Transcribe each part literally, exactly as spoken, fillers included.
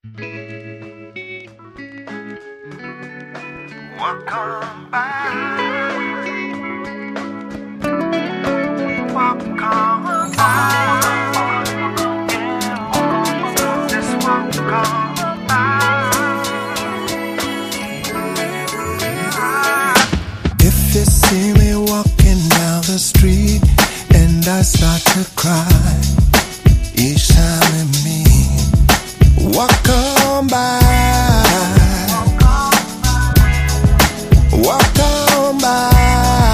Walk on by. Walk on by. Yeah, just walk on by. If you see me walking down the street and I start to cry each time I meet, walk on by. Walk on by.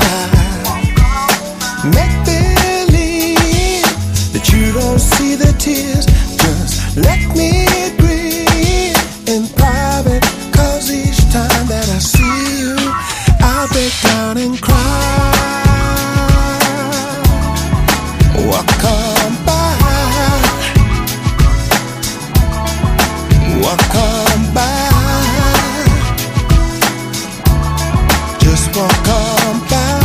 Make believe that you don't see the tears. Just let me breathe in private, 'cause each time that I see you, I'll break down and cry. Walk on by. Walk on by. Just walk on by.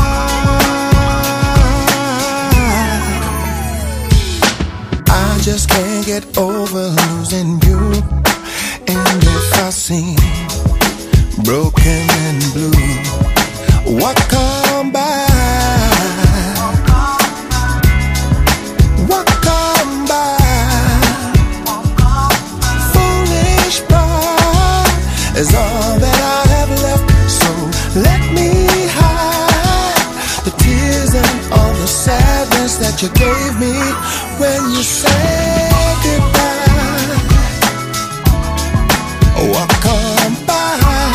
I just can't get over losing you. And if I seem broken and blue, walk on by. Walk on by. Foolish pride is all that I have left. So let me hide the tears and all the sadness that you gave me when you said goodbye. Walk on by.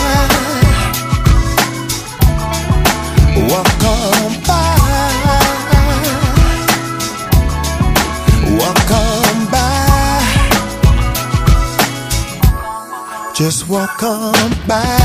Walk on by. Walk on by. Just walk on by.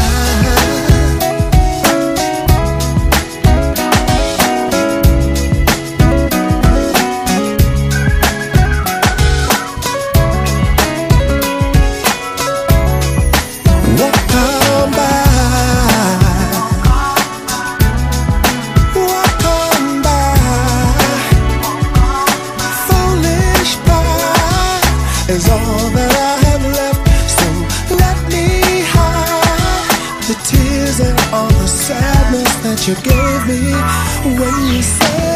Is all that I have left. So let me hide the tears and all the sadness that you gave me when you said